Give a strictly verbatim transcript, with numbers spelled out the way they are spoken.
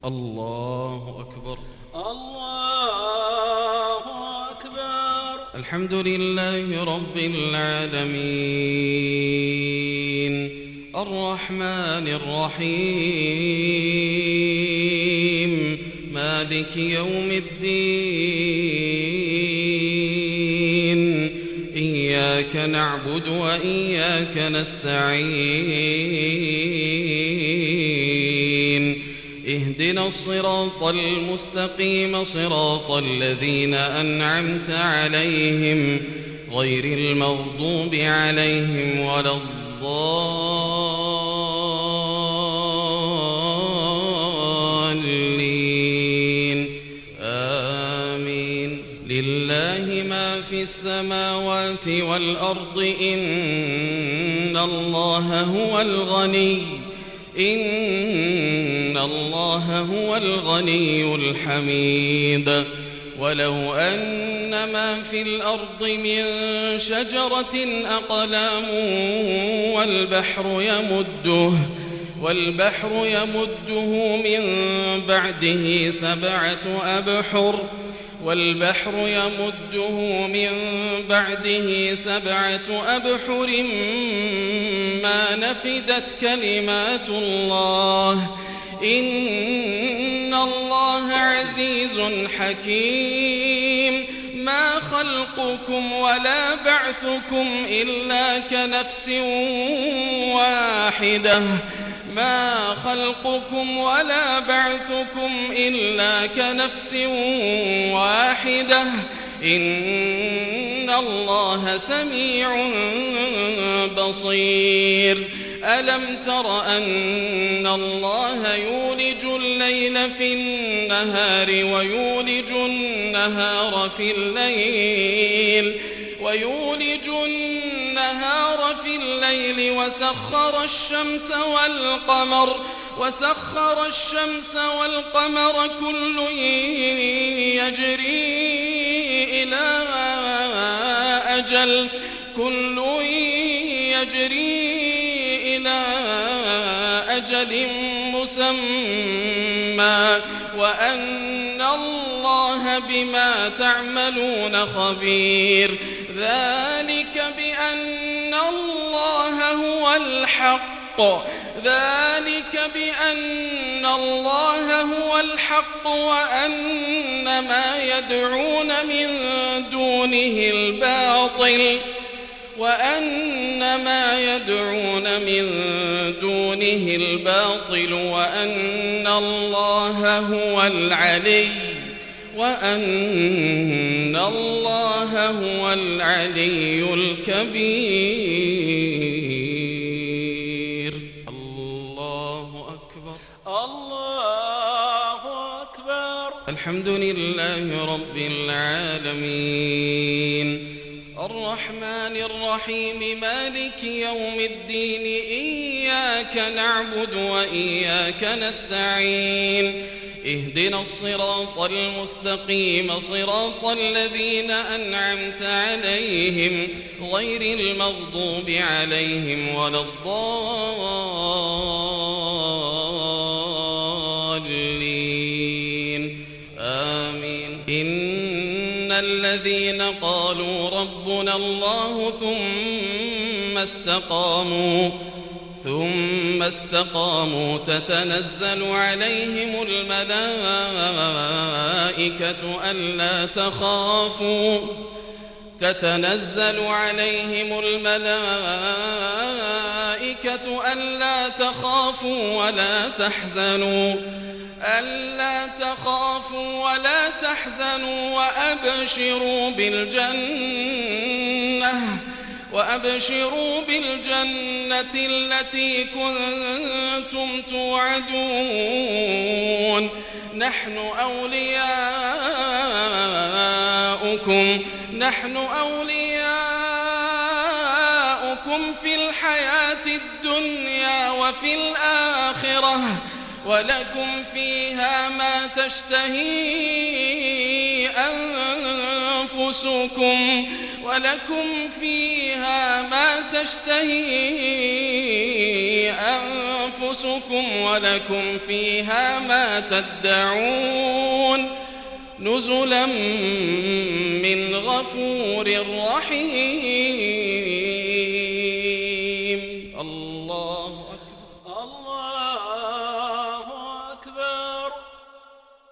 الله أكبر. الله أكبر. الحمد لله رب العالمين الرحمن الرحيم مالك يوم الدين إياك نعبد وإياك نستعين اهدنا الصراط المستقيم صراط الذين أنعمت عليهم غير المغضوب عليهم ولا الضالين آمين. لله ما في السماوات والأرض إن الله هو الغني إن الله هو الغني الحميد. ولو أن ما في الأرض من شجرة أقلام والبحر يمده والبحر يمده من بعده سبعة أبحر والبحر يمده من بعده سبعة أبحر ما نفدت كلمات الله إن الله عزيز حكيم. ما خلقكم ولا بعثكم إلا كنفس واحدة ما خلقكم ولا بعثكم إلا كنفس واحدة إن الله سميع بصير. ألم تر أن الله يولج الليل في النهار ويولج النهار في الليل ويولج النهار في الليل وسخر الشمس والقمر وسخر الشمس والقمر كل يجري إلى أجل كل يجري إلى أجل مسمى وأن الله بما تعملون خبير. ذلك بأن الله هو الحق ذلك بأن الله هو الحق وأن ما يدعون من دونه الباطل وأن ما يدعون من دونه الباطل وأن الله هو العلي وأن الله هو العلي الكبير. الله أكبر. الله أكبر. الحمد لله رب العالمين الرحمن الرحيم مالك يوم الدين إياك نعبد وإياك نستعين اهدنا الصراط المستقيم صراط الذين أنعمت عليهم غير المغضوب عليهم ولا الضالين آمين. إن الذين قالوا ربنا الله ثم استقاموا ثم استقاموا تتنزل عليهم الملائكة ألا تخافوا تتنزل عليهم الملائكة ألا تخافوا ولا تحزنوا ألا تخافوا ولا تحزنوا وأبشروا بالجنة وأبشروا بالجنة التي كنتم توعدون. نحن أولياؤكم نحن أولياؤكم في الحياة الدنيا وفي الآخرة ولكم فيها ما تشتهي أنفسكم ولكم فيها ما تشتهي أنفسكم ولكم فيها ما تدعون نزلا من غفور رحيم.